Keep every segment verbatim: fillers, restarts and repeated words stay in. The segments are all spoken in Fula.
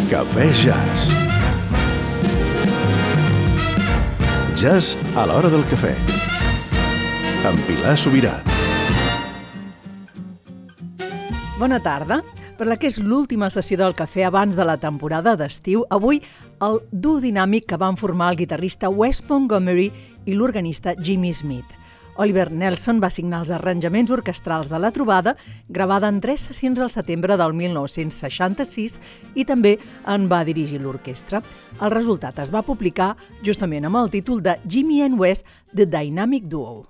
Cafè Jazz. Jazz a l'hora del cafè. Amb Pilar Sobirà. Bona tarda. Per la que és l'última sessió del cafè abans de la temporada d'estiu, avui el duo dinàmic que van formar el guitarrista Wes Montgomery i l'organista Jimmy Smith. Oliver Nelson va signar els arranjaments orquestrals de la trobada, gravada en tres sessions al setembre del mil nou-cents seixanta-sis, i també en va dirigir l'orquestra. El resultat es va publicar justament amb el títol de Jimmy and Wes, The Dynamic Duo.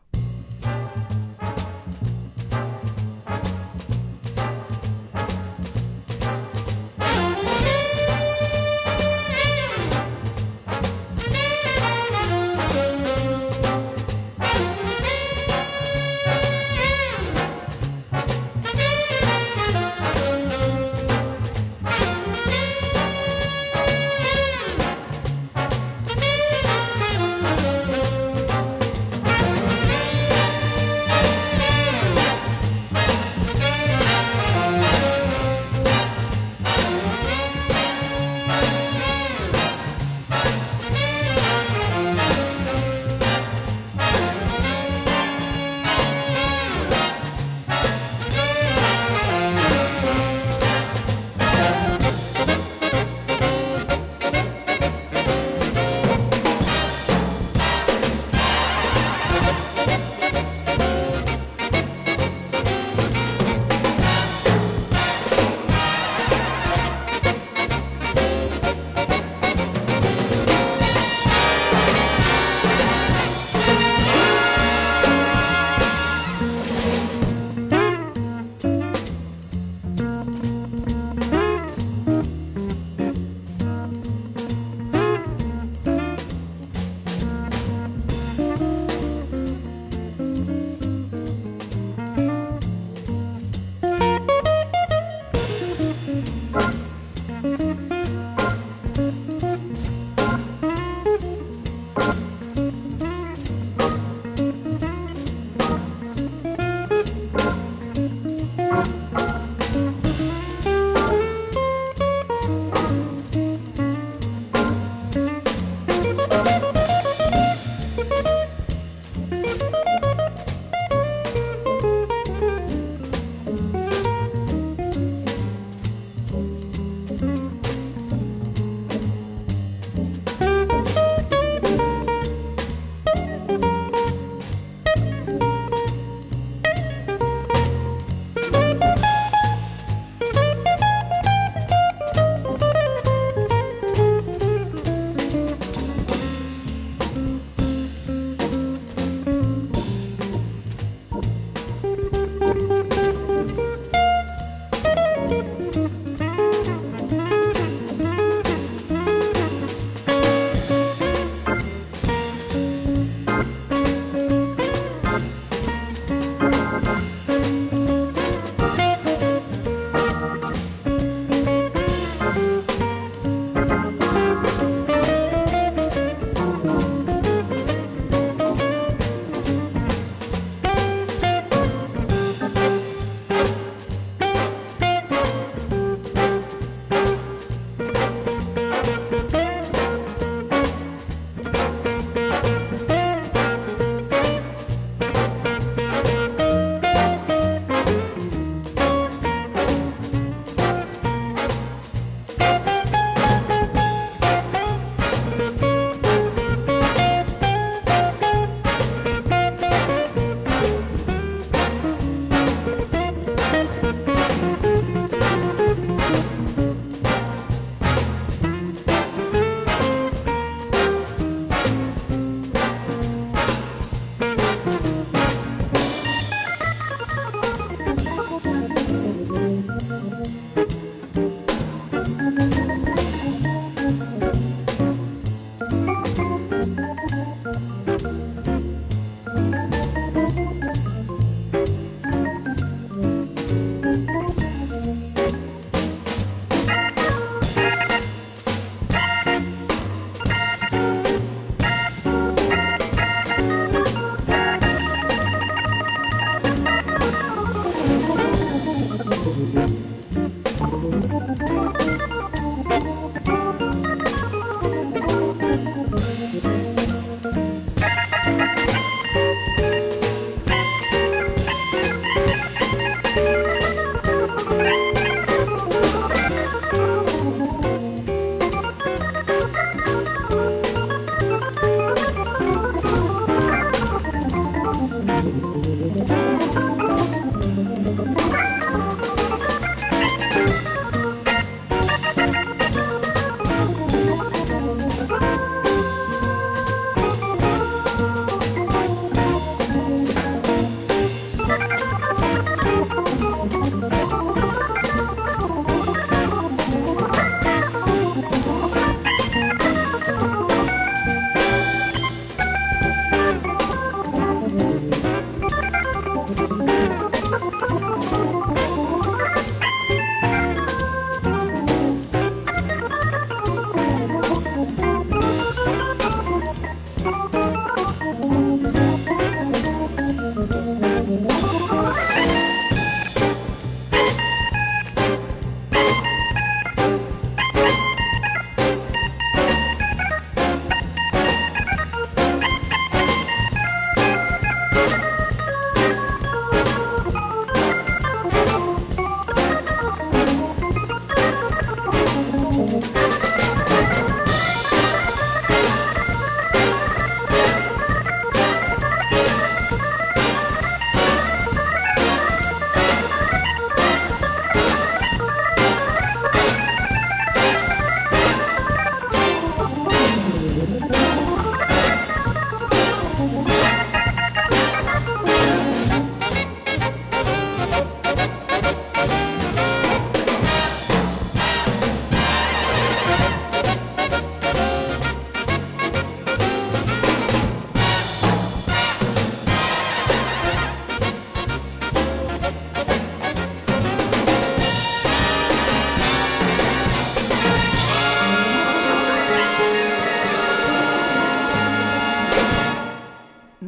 Thank you.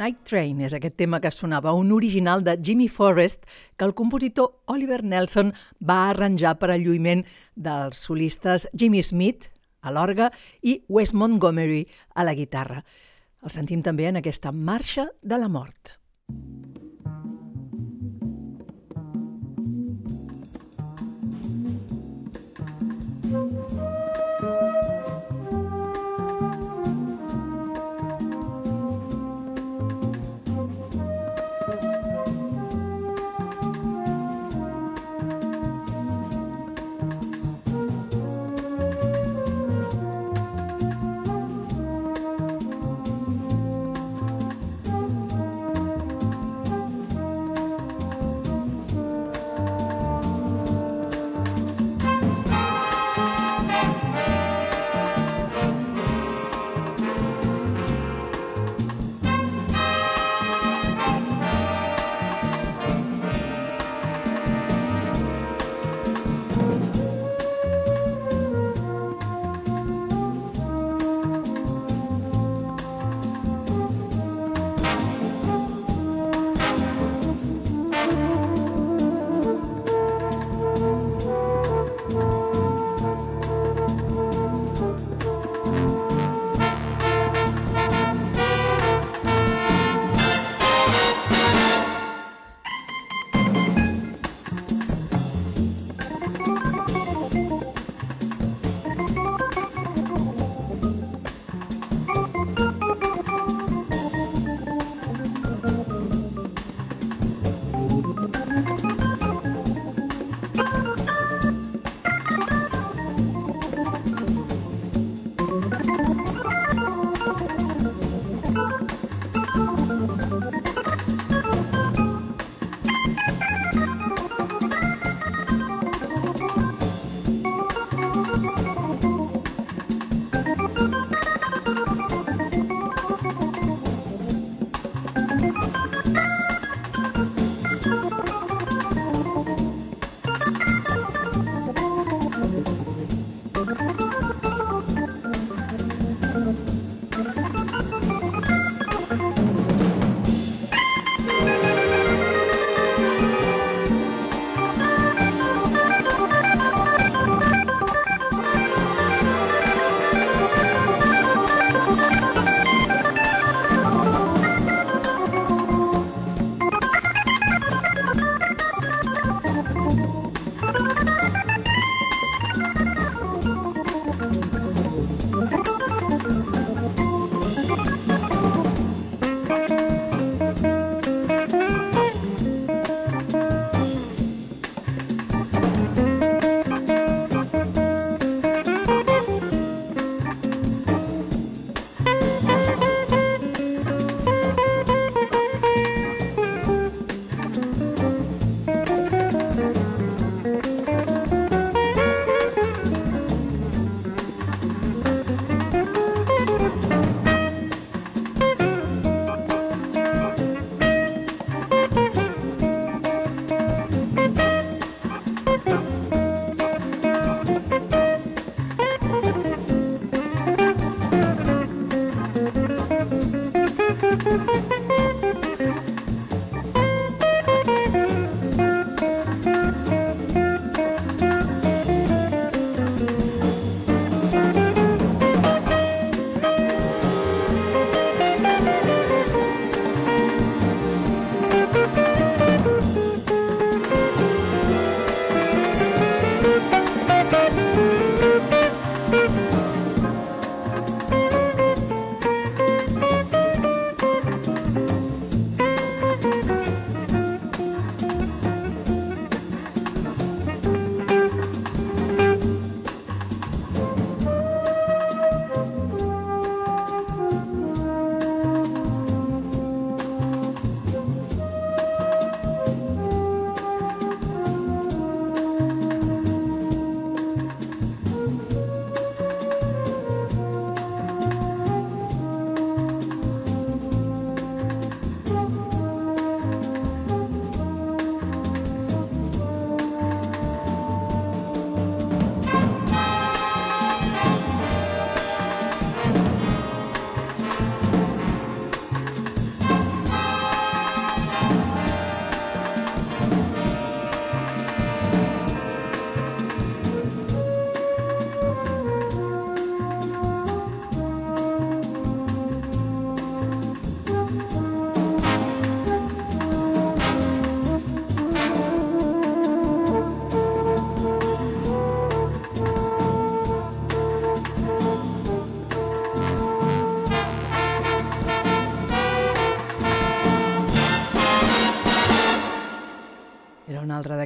Night Train és aquest tema que sonava, un original de Jimmy Forrest que el compositor Oliver Nelson va arranjar per al lluïment dels solistes Jimmy Smith a l'orgue i Wes Montgomery a la guitarra. El sentim també en aquesta Marxa de la Mort.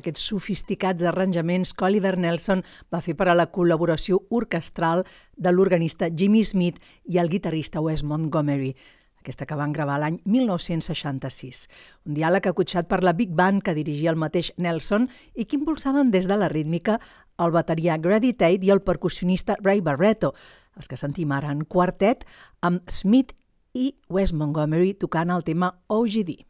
aquests sofisticats arranjaments que Oliver Nelson va fer per a la col·laboració orquestral de l'organista Jimmy Smith i el guitarrista Wes Montgomery, aquesta que van gravar l'any mil nou-cents seixanta-sis. Un diàleg acotxat per la Big Band que dirigia el mateix Nelson i que impulsaven des de la rítmica el bateria Grady Tate i el percussionista Ray Barretto, els que sentim ara en quartet, amb Smith i Wes Montgomery tocant el tema O G D.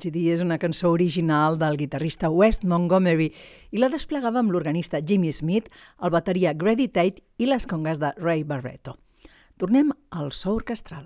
G D és una cançó original del guitarrista Wes Montgomery i la desplegava amb l'organista Jimmy Smith, el bateria Grady Tate i les congues de Ray Barretto. Tornem al so orquestral.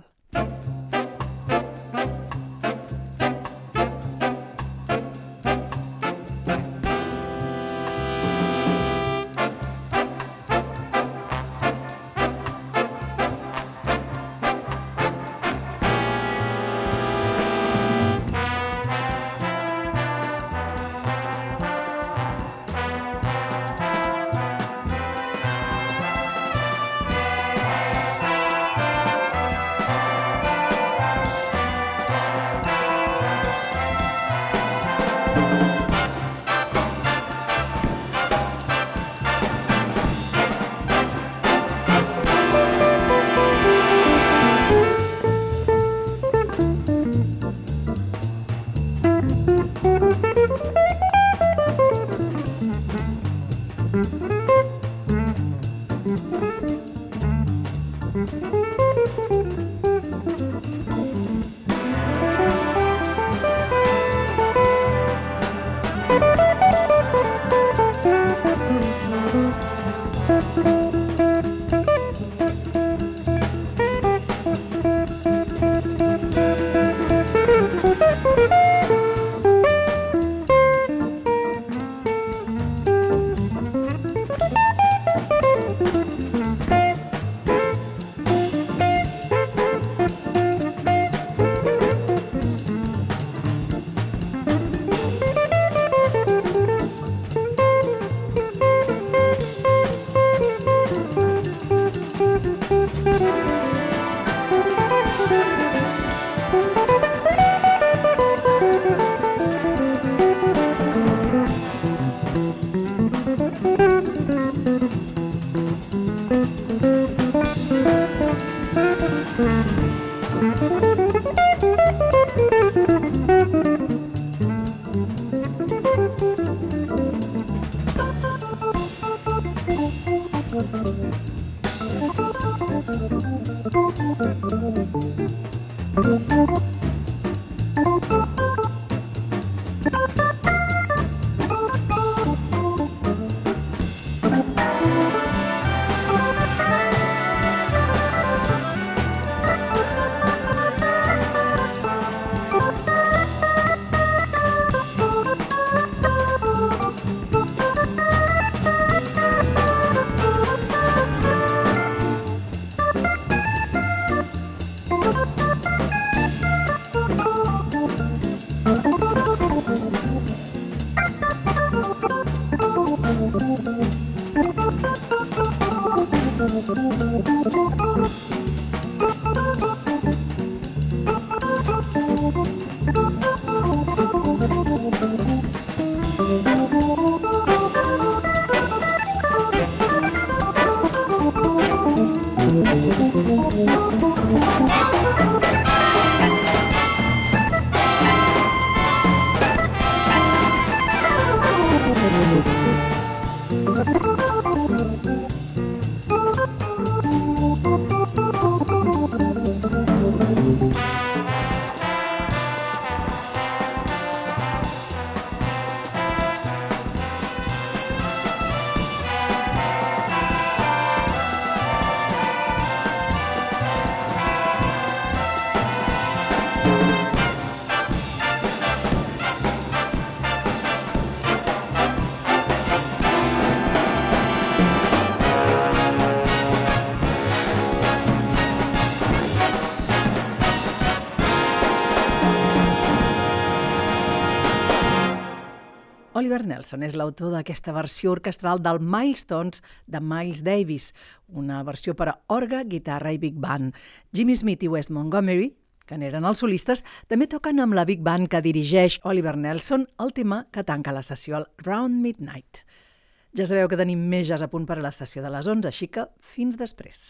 Oliver Nelson és l'autor d'aquesta versió orquestral del Milestones de Miles Davis, una versió per a orgue, guitarra i big band. Jimmy Smith i Wes Montgomery, que n'eren els solistes, també toquen amb la big band que dirigeix Oliver Nelson el tema que tanca la sessió, el Round Midnight. Ja sabeu que tenim més jazz a punt per a la sessió de les onze, així que fins després.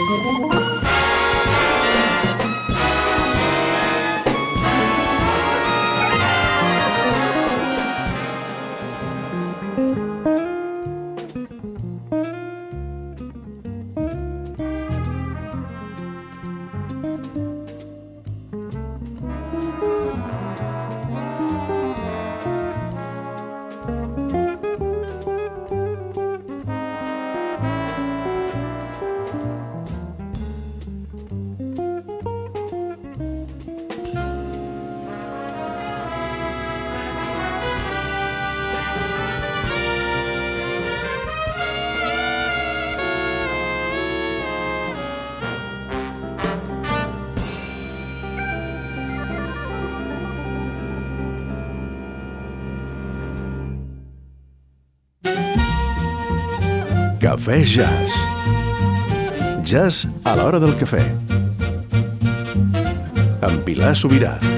Cafè Jazz. Jazz a l'hora del cafè. Amb Pilar Sobirà.